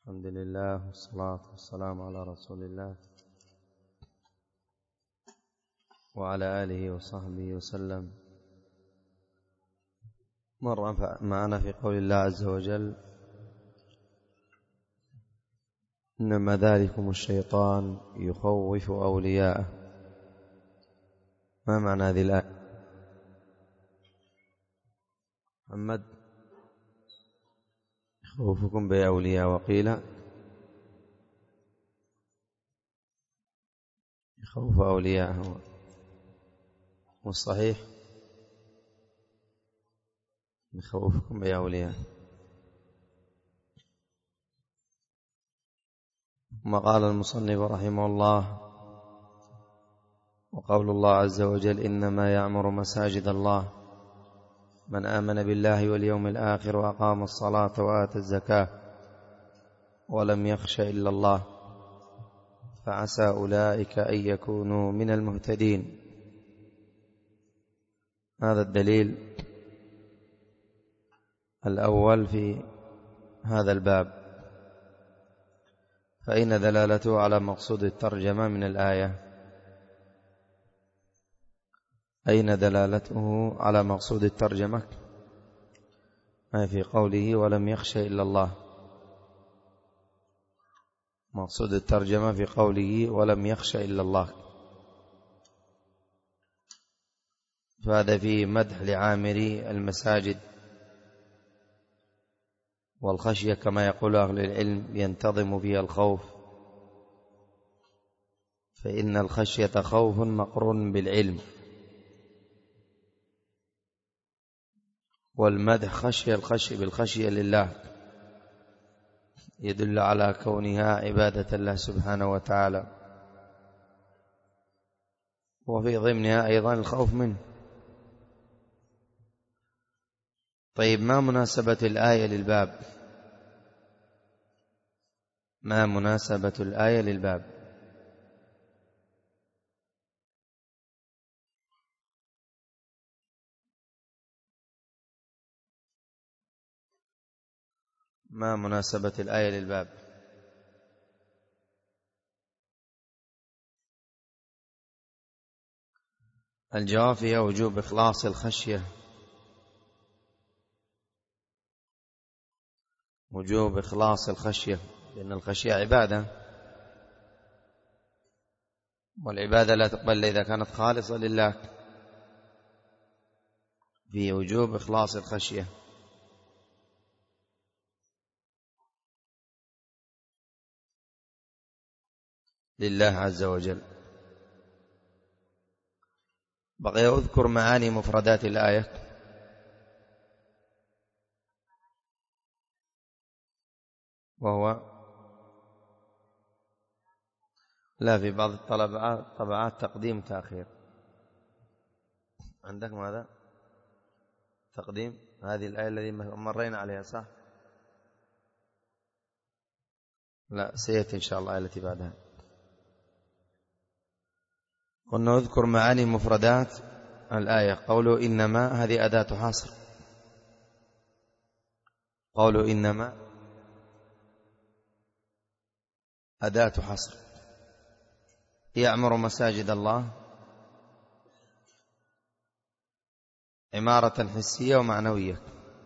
الحمد لله والصلاة والسلام على رسول الله وعلى آله وصحبه وسلم. مر معنا في قول الله عز وجل: إنما ذلكم الشيطان يخوف أولياءه. ما معنى هذه الآية؟ محمد: يخوفكم بأولياء، وقيل يخوف أولياءه، والصحيح يخوفكم بأولياء. ثم قال المصنف رحمه الله: وقول الله عز وجل: إنما يعمر مساجد الله من آمن بالله واليوم الآخر وأقام الصلاة وآتى الزكاة ولم يخش إلا الله فعسى أولئك أن يكونوا من المهتدين. هذا الدليل الأول في هذا الباب، فإن دلالته على مقصود الترجمة من الآية. أين دلالته على مقصود الترجمة؟ ما في قوله ولم يخش إلا الله. مقصود الترجمة في قوله ولم يخش إلا الله، فهذا فيه مدح لعامري المساجد، والخشية كما يقول أهل العلم ينتظم فيها الخوف، فإن الخشية خوف مقرون بالعلم، والمدح الخشية بالخشية لله يدل على كونها عبادة الله سبحانه وتعالى، وفي ضمنها أيضا الخوف منه. طيب، ما مناسبة الآية للباب؟ ما مناسبة الآية للباب؟ ما مناسبة الآية للباب؟ الجواب فيها وجوب إخلاص الخشية، وجوب إخلاص الخشية، لأن الخشية عبادة، والعبادة لا تقبل إذا كانت خالصة لله، في وجوب إخلاص الخشية. لله عز وجل. بقي أذكر معاني مفردات الآية. وهو لا، في بعض الطبعات تقديم تأخير. عندك ماذا؟ تقديم هذه الآية التي مرينا عليها، صح؟ لا، سيأتي إن شاء الله الآية التي بعدها. قلنا اذكر معاني مفردات الآية. قوله إنما هذه أداة حصر. قوله إنما أداة حصر. يعمر مساجد الله عمارة حسية ومعنوية،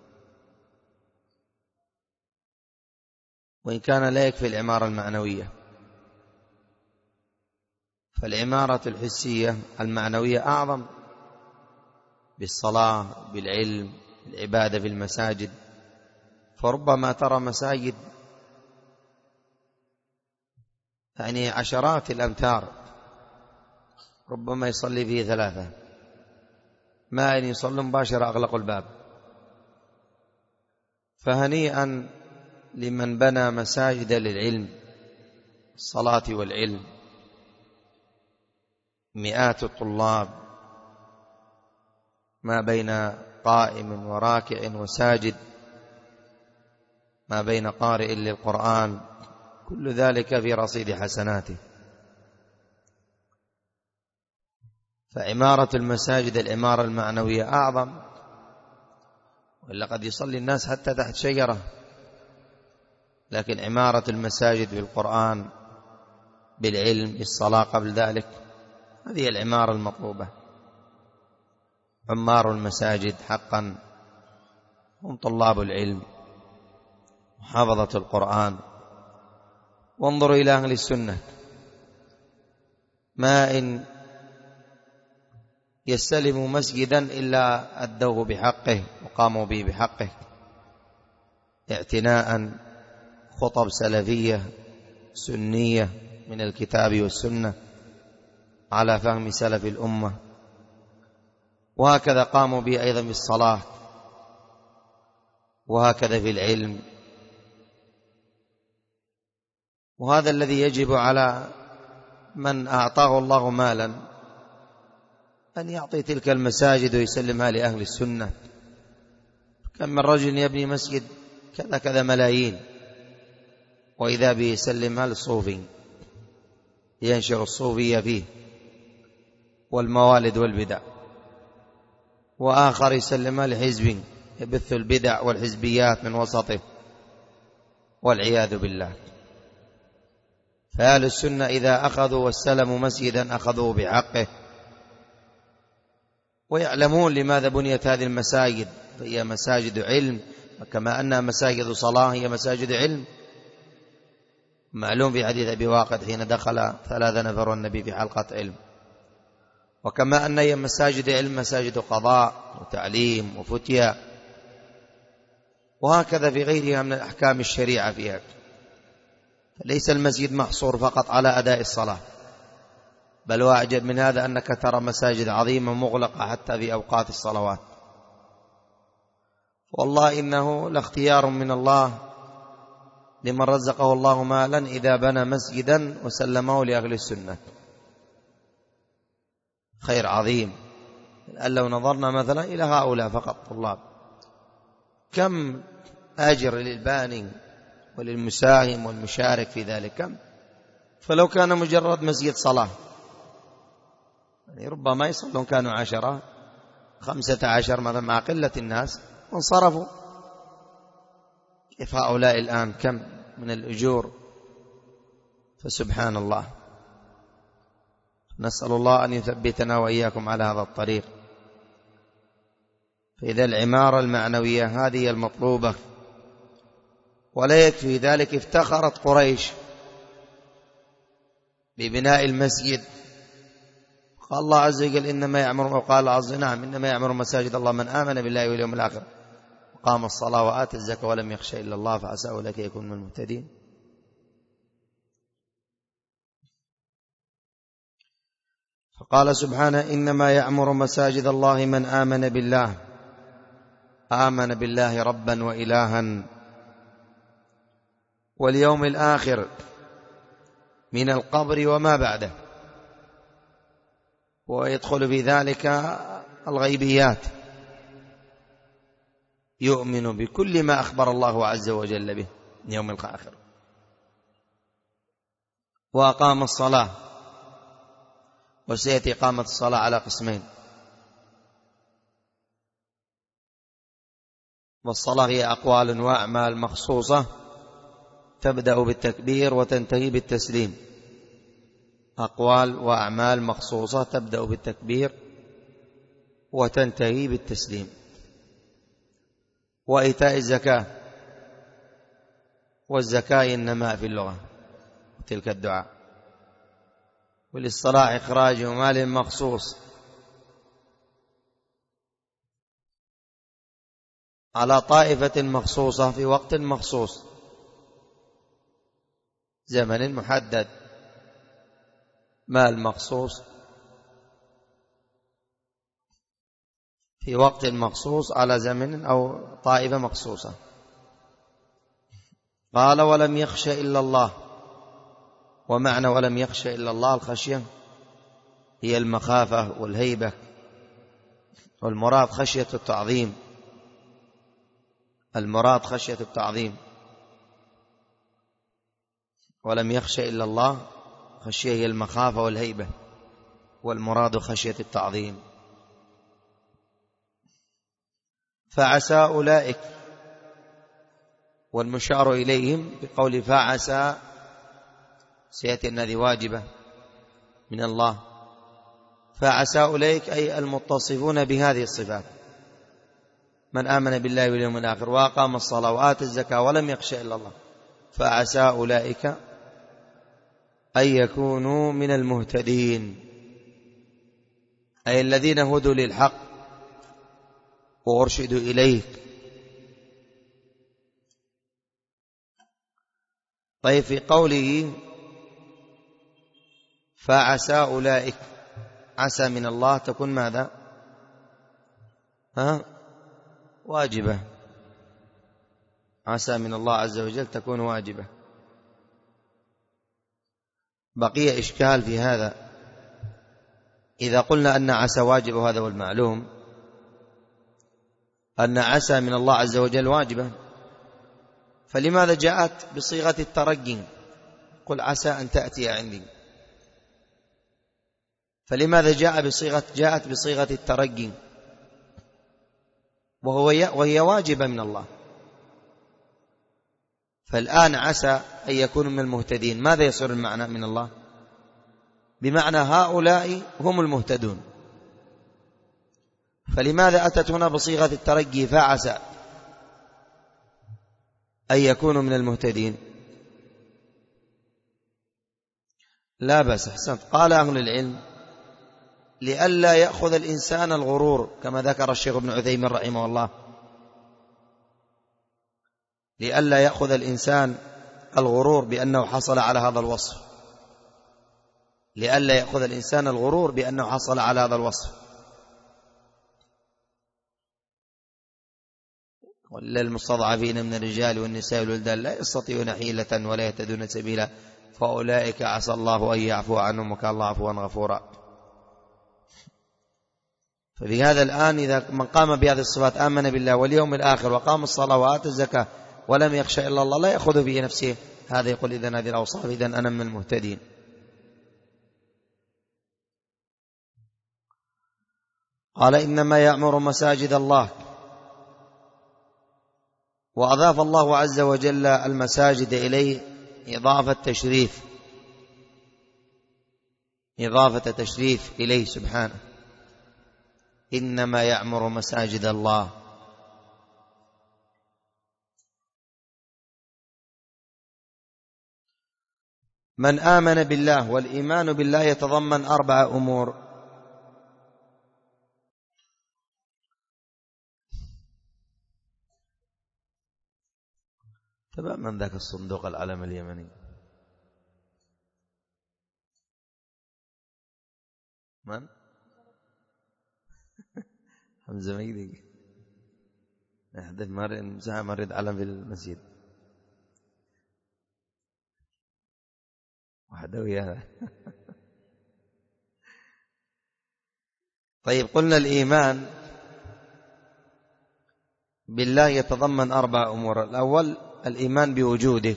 وإن كان لا يكفي العمارة المعنوية، فالعمارة الحسية المعنوية أعظم، بالصلاة، بالعلم، بالعبادة في المساجد. فربما ترى مساجد يعني عشرات الأمتار، ربما يصلي فيه 3، ما أن يصلي مباشرة أغلق الباب. فهنيئا لمن بنى مساجد للعلم، الصلاة والعلم، مئات الطلاب ما بين قائم وراكع وساجد، ما بين قارئ للقرآن، كل ذلك في رصيد حسناته. فعمارة المساجد العمارة المعنوية أعظم، وإلا قد يصلي الناس حتى تحت شجرة لكن عمارة المساجد بالقرآن بالعلم بالصلاة قبل ذلك، هذه العمارة المطلوبة. عمار المساجد حقا هم طلاب العلم وحفظة القرآن. وانظروا إلى أهل السنة، ما إن يستلموا مسجدا إلا أدوه بحقه وقاموا به بحقه، اعتناء خطب سلفية سنية من الكتاب والسنة على فهم سلف الأمة. وهكذا قاموا به أيضا بالصلاة، وهكذا في العلم. وهذا الذي يجب على من أعطاه الله مالا أن يعطي تلك المساجد ويسلمها لأهل السنة. كم من رجل يبني مسجد كذا كذا ملايين، وإذا به يسلمها للصوفي ينشر الصوفية فيه والموالد والبدع، وآخر يسلمها لحزب يبث البدع والحزبيات من وسطه والعياذ بالله. فأهل السنة إذا أخذوا واستلموا مسجدا أخذوه بحقه، ويعلمون لماذا بنيت هذه المساجد، فهي مساجد علم، كما أنها مساجد صلاة هي مساجد علم. معلوم في حديث أبي واقد حين دخل 3 نفر والنبي في حلقة علم. وكما أن هي مساجد علم مساجد قضاء وتعليم وفتيا، وهكذا في غيرها من الأحكام الشريعة فيها. ليس المسجد محصور فقط على أداء الصلاة، بل وأعجب من هذا أنك ترى مساجد عظيمة مغلقة حتى في أوقات الصلوات. والله إنه لاختيار من الله لمن رزقه الله مالا إذا بنى مسجدا وسلمه لأهل السنة، خير عظيم. الآن لو نظرنا مثلا إلى هؤلاء فقط طلاب، كم أجر للباني وللمساهم والمشارك في ذلك كم. فلو كان مجرد مسجد صلاة يعني ربما يصلون كانوا 10 15 مثلا مع قلة الناس وانصرفوا. كيف هؤلاء الآن كم من الأجور؟ فسبحان الله. نسأل الله أن يثبتنا وإياكم على هذا الطريق. فإذا العمارة المعنوية هذه المطلوبة. ولا يكفي ذلك، افتخرت قريش ببناء المسجد. قال الله عز وجل إنما يعمر، وقال عز نعم إنما يعمر مساجد الله من آمن بالله واليوم الآخر وقام الصلاة وآتى الزكاة ولم يخشى إلا الله فعسى أولئك يكون من المهتدين. فقال سبحانه إنما يعمر مساجد الله من آمن بالله، آمن بالله ربا وإلها واليوم الآخر من القبر وما بعده. ويدخل في ذلك الغيبيات، يؤمن بكل ما أخبر الله عز وجل به من يوم الآخر. وأقام الصلاة، وسيأتي إقامة الصلاة على قسمين. والصلاة هي أقوال وأعمال مخصوصة تبدأ بالتكبير وتنتهي بالتسليم. أقوال وأعمال مخصوصة تبدأ بالتكبير وتنتهي بالتسليم. وإيتاء الزكاة، والزكاة إنما في اللغة تلك الدعاء. وللصلاة إخراج مال مخصوص على طائفة مخصوصة في وقت مخصوص، زمن محدد، مال مخصوص في وقت مخصوص على زمن أو طائفة مخصوصة. قال ولم يخش إلا الله. ومعنى ولم يخش إلا الله الخشية هي المخافة والهيبة، والمراد خشية التعظيم. المراد خشية التعظيم. ولم يخش إلا الله، خشية هي المخافة والهيبة، والمراد خشية التعظيم. فعسى أولئك، والمشار إليهم بقول فعسى سيأتي أن هذه واجبة من الله. فعسى أولئك أي المتصفون بهذه الصفات: من آمن بالله واليوم الآخر وأقام الصلاة وآتى الزكاة ولم يخش إلا الله. فعسى أولئك أن يكونوا من المهتدين، أي الذين هدوا للحق وأرشدوا إليه. طيب، في قوله فعسى أولئك، عسى من الله تكون ماذا؟ واجبة. عسى من الله عز وجل تكون واجبة. بقي إشكال في هذا: إذا قلنا أن عسى واجب، وهذا هو المعلوم أن عسى من الله عز وجل واجبة، فلماذا جاءت بصيغة الترجي؟ قل عسى أن تأتي عندي. فلماذا جاءت بصيغة الترجي وهي واجبة من الله؟ فالآن عسى أن يكونوا من المهتدين، ماذا يصير المعنى من الله؟ بمعنى هؤلاء هم المهتدون. فلماذا أتت هنا بصيغة الترجي فعسى أن يكونوا من المهتدين؟ لا بأس، أحسنت. قال أهل العلم: لئلا يأخذ الإنسان الغرور، كما ذكر الشيخ ابن عثيمين رحمه الله، لئلا يأخذ الإنسان الغرور بأنه حصل على هذا الوصف، لئلا يأخذ الإنسان الغرور بأنه حصل على هذا الوصف. للمستضعفين من الرجال والنساء والولدان لا يستطيعون حيلة ولا يهتدون سبيلا فأولئك عسى الله أن يعفو عنهم وكان الله عفوا غفورا. ففي هذا الآن إذا من قام بهذه الصفات، آمن بالله واليوم الآخر وقام الصلاة وآتى الزكاة ولم يخشى إلا الله، لا يأخذ به نفسه، هذا يقول إذن هذه الأوصاف، إذن أنا من المهتدين. قال: إنما يعمر مساجد الله. وأضاف الله عز وجل المساجد إليه إضافة تشريف إليه سبحانه. إنما يعمر مساجد الله. من آمن بالله، والإيمان بالله يتضمن 4 أمور. تبع من ذاك الصندوق العلم اليمني؟ من؟ حمزة ميدي يحدث مريض علم في المسجد وحده وياه. طيب، قلنا الإيمان بالله يتضمن 4 أمور. الأول الإيمان بوجوده،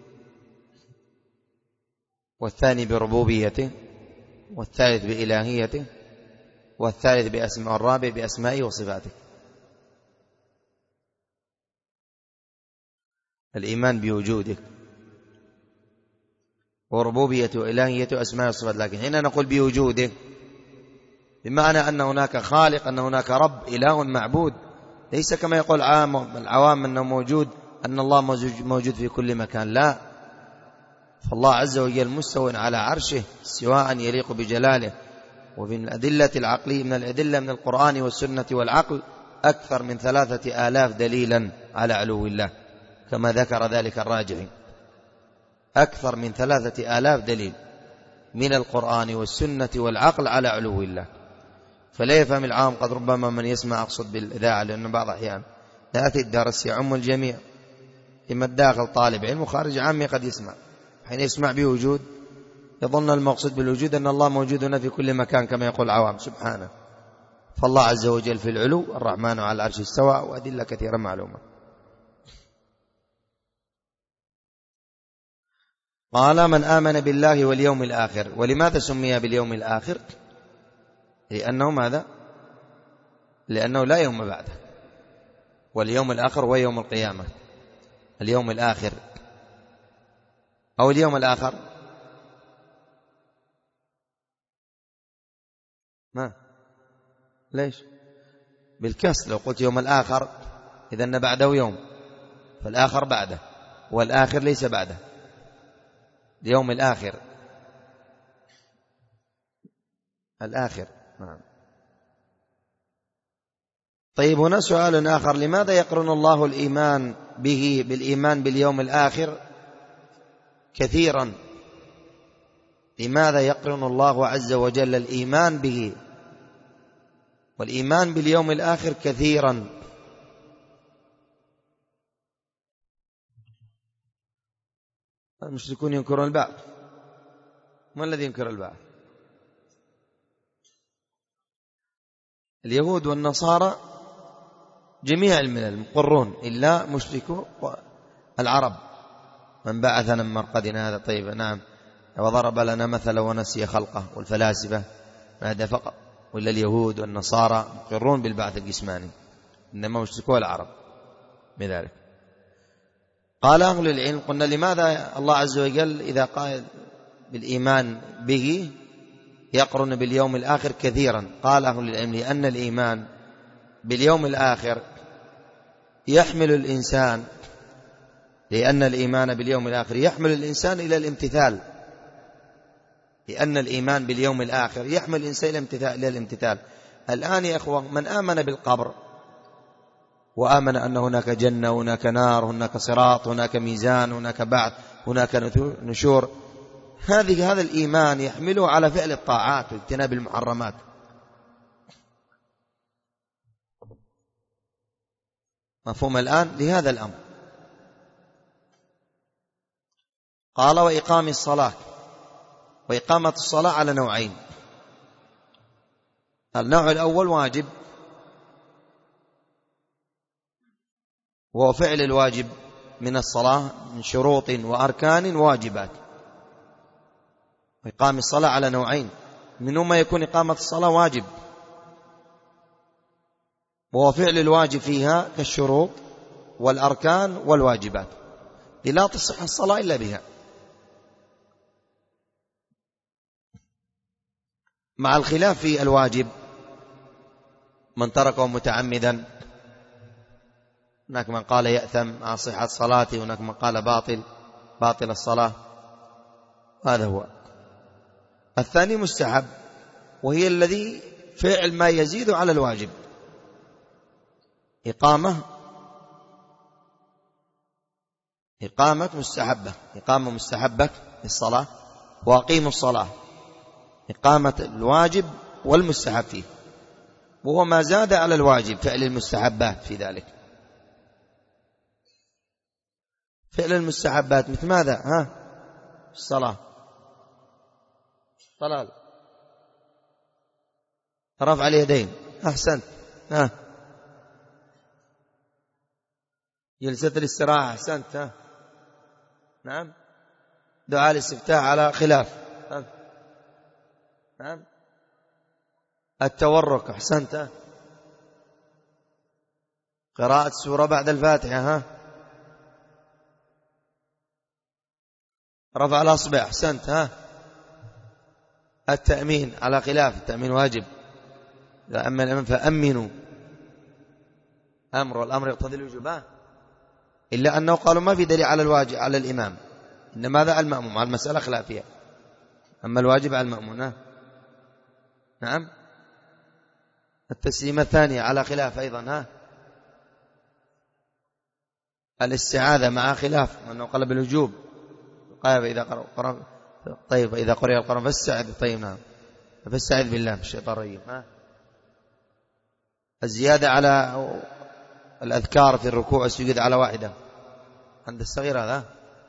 والثاني بربوبيته، والثالث بإلهيته، والرابع بأسمائه وصفاته. الإيمان بوجوده وربوبيته وإلهيته وأسمائه وصفاته. لكن هنا نقول بوجوده بمعنى أن هناك خالق، أن هناك رب، إله معبود، ليس كما يقول العوام أنه موجود، أن الله موجود في كل مكان. لا، فالله عز وجل مستوى على عرشه استواء يليق بجلاله. وفي الأدلة العقلية، من الأدلة من القرآن والسنة والعقل، أكثر من 3000 دليلا على علو الله، كما ذكر ذلك الراجحي. أكثر من 3000 دليل من القرآن والسنة والعقل على علو الله. فلا يفهم العام، قد ربما من يسمع، أقصد بالإذاعة، لأن بعض أحيان يأتي الدرس يعم الجميع، إما الداخل طالب علم وخارج عامي قد يسمع، حين يسمع بوجود يظن المقصود بالوجود أن الله موجود هنا في كل مكان كما يقول العوام. سبحانه، فالله عز وجل في العلو، الرحمن على العرش استوى، وأدلة كثيرة معلومة. قال: من آمن بالله واليوم الآخر. ولماذا سمي باليوم الآخر؟ لأنه ماذا؟ لأنه لا يوم بعده، واليوم الآخر هو يوم القيامة. اليوم الآخر أو اليوم الآخر؟ ما ليش؟ بالكسر. لو قلت يوم الآخر إذن بعده يوم، فالآخر بعده، والآخر ليس بعده. اليوم الآخر، الآخر. نعم. طيب، هنا سؤال آخر: لماذا يقرن الله الإيمان به بالإيمان باليوم الآخر كثيرا؟ لماذا يقرن الله عز وجل الإيمان به والإيمان باليوم الآخر كثيرا؟ المشركون ينكرون البعث. ما الذي ينكر البعث؟ اليهود والنصارى جميع الملل مقرون إلا مشركو العرب. من بعثنا من مرقدنا هذا. طيب، نعم. وضرب لنا مثلا ونسي خلقه. والفلاسفة هذا فقط، ولا اليهود والنصارى مقرون بالبعث الجسماني، إنما مشركو العرب بذلك. قال أهل العلم: قلنا لماذا الله عز وجل إذا قال بالإيمان به يقرن باليوم الآخر كثيرا؟ قال أهل العلم: لأن الإيمان باليوم الآخر يحمل الإنسان، لأن الإيمان باليوم الآخر يحمل الإنسان إلى الامتثال. لأن الإيمان باليوم الآخر يحمل الإنسان إلى الامتثال. الآن يا أخوة، من آمن بالقبر وآمن أن هناك جنة وهناك نار، هناك صراط، هناك ميزان، هناك بعث، هناك نشور، هذا الإيمان يحمله على فعل الطاعات واجتناب المحرمات. مفهوم الآن لهذا الأمر؟ قال: وإقام الصلاة. وإقامة الصلاة على نوعين: النوع الأول واجب، وهو فعل الواجب من الصلاة من شروط وأركان واجبات. وإقام الصلاة على نوعين: منه ما يكون إقامة الصلاة واجب، وهو فعل الواجب فيها كالشروط والأركان والواجبات، لا تصح الصلاة إلا بها، مع الخلاف في الواجب: من تركه متعمدا، هناك من قال يأثم مع صحة صلاته، هناك من قال باطل الصلاة. هذا هو. الثاني مستحب، وهي الذي فعل ما يزيد على الواجب. إقامة مستحبة للصلاة، وأقيموا الصلاة، إقامة الواجب والمستحب فيه، وهو ما زاد على الواجب، فعل المستحبات في ذلك. فعل المستحبات مثل ماذا؟ الصلاة، طلال، رفع اليدين، أحسنت، جلسة الاستراحة، أحسنت، نعم، دعاء الاستفتاح على خلاف، نعم، التورك، أحسنت، قراءة سورة بعد الفاتحة، رفع الأصبع، أحسنت، التأمين على خلاف، التأمين واجب، إذا أمن الأمن فأمنوا، أمر، والأمر يقتضي الوجوب، إلا أنه قالوا ما في دليل على الواجب على الإمام، إنما هذا المأموم، على المسألة خلافية، أما الواجب على المأموم. نعم، التسليمة الثانية على خلاف أيضا، الاستعاذة مع خلاف، أنه قال بالوجوب، قال طيب إذا قرئ القرآن فاستعذ، طيب نعم، فاستعذ بالله من الشيطان الرجيم. الزيادة على الأذكار في الركوع والسجود على واحدة عند الصغير، هذا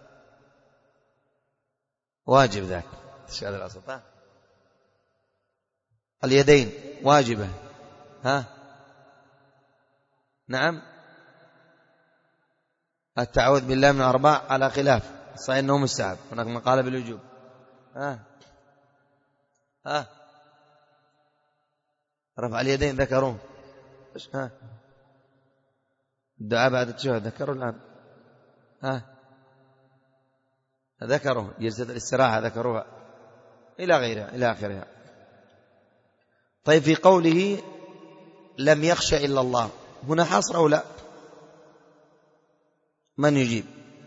واجب، ذاك الشهادة الأصل. اليدين واجبة، نعم، التعوذ بالله من 4 على خلاف، صحيح أنه مستحب، هناك من قال بالوجوب. رفع اليدين ذكرون، الدعاء بعد التشهد ذكروا الآن، ذكروا جلسة الاستراحة ذكروها إلى غيرها إلى آخرها. طيب في قوله لم يخش إلا الله هنا حصر أو لا؟ من يجيب؟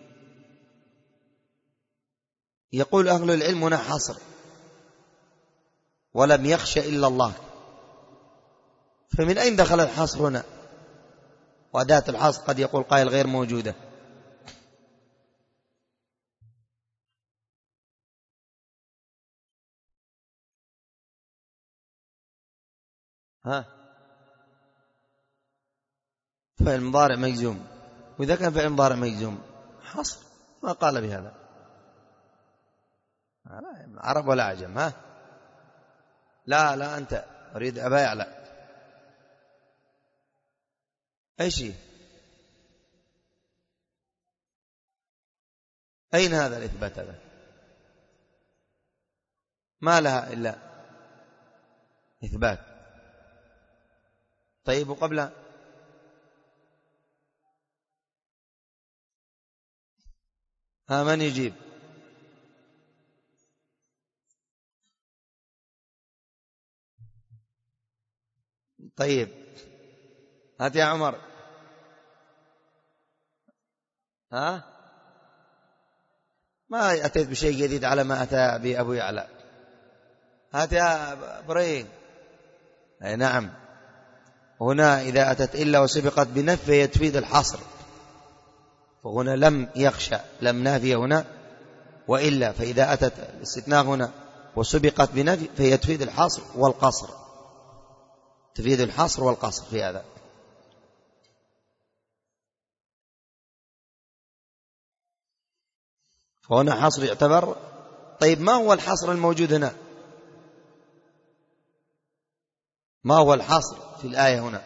يقول أهل العلم هنا حصر، ولم يخش إلا الله، فمن أين دخل الحصر هنا؟ وأداة الحصر قد يقول قائل غير موجودة. فعل مضارع مجزوم، وإذا كان فعل مضارع مجزوم حصر ما قال بهذا عرب ولا عجم. لا أنت أريد أبا يعلى أي شيء. أين هذا الإثبات؟ هذا ما لها إلا إثبات. طيب وقبل من يجيب؟ طيب هات يا عمر. ما أتيت بشيء جديد على ما أتى بأبو يعلى. هات يا إبراهيم. أي نعم، هنا إذا أتت إلا وسبقت بنفي تفيد الحصر، فهنا لم يخشى لم نافية هنا، وإلا فإذا أتت الاستثناء هنا وسبقت بنفي فهي تفيد الحصر والقصر، تفيد الحصر والقصر في هذا. فهنا حصر يعتبر. طيب ما هو الحصر الموجود هنا؟ ما هو الحصر في الآية هنا؟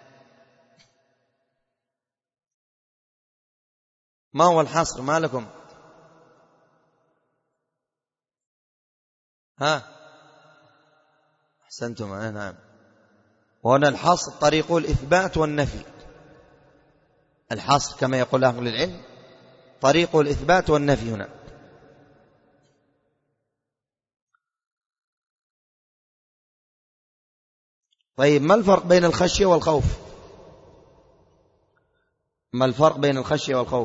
ما هو الحصر؟ ما لكم؟ أحسنتم. نعم، وهنا الحصر طريق الإثبات والنفي. الحصر كما يقول أهل العلم طريق الإثبات والنفي هنا. طيب ما الفرق بين الخشية والخوف؟ ما الفرق بين الخشية والخوف؟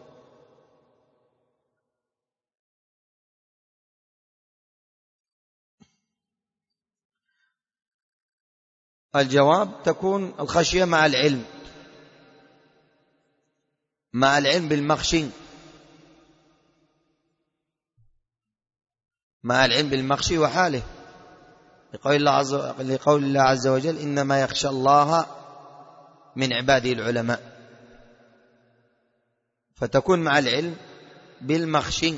الجواب تكون الخشية مع العلم، مع العلم بالمخشي، مع العلم بالمخشي وحاله، لقول الله عز وجل إنما يخشى الله من عباده العلماء، فتكون مع العلم بالمخشي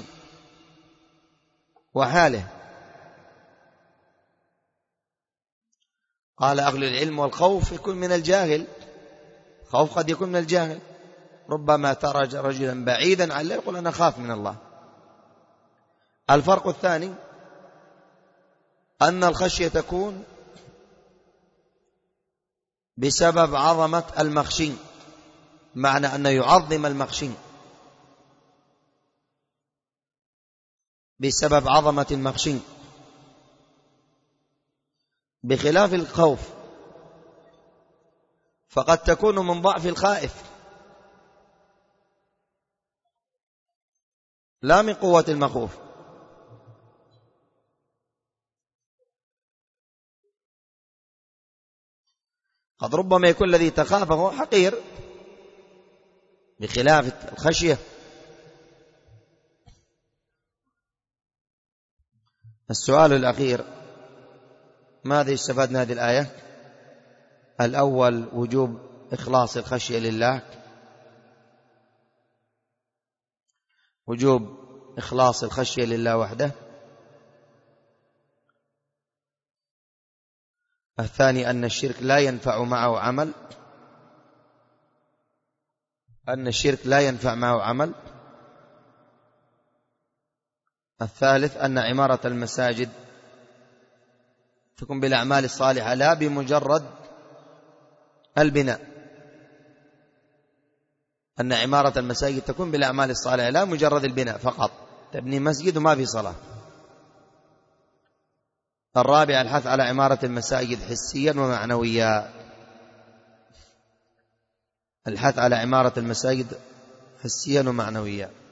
وحاله. قال أهل العلم والخوف يكون من الجاهل، خوف قد يكون من الجاهل، ربما ترى رجلا بعيدا عن الله يقول أنا خاف من الله. الفرق الثاني أن الخشية تكون بسبب عظمة المخشي، معنى أنه يعظم المخشي بسبب عظمة المخشي، بخلاف الخوف فقد تكون من ضعف الخائف لا من قوة المخوف. قد ربما يكون الذي تخافه حقير بخلاف الخشية. السؤال الأخير: ماذا استفدنا هذه الآية؟ الأول وجوب إخلاص الخشية لله، وجوب إخلاص الخشية لله وحده. الثاني أن الشرك لا ينفع معه عمل، أن الشرك لا ينفع معه عمل. الثالث أن عمارة المساجد تكون بالأعمال الصالحة لا بمجرد البناء. أن عمارة المساجد تكون بالأعمال الصالحة لا مجرد البناء فقط، تبني مسجد وما في صلاة. الرابع الحث على عمارة المساجد حسيا ومعنويا، الحث على عمارة المساجد حسيا ومعنويا.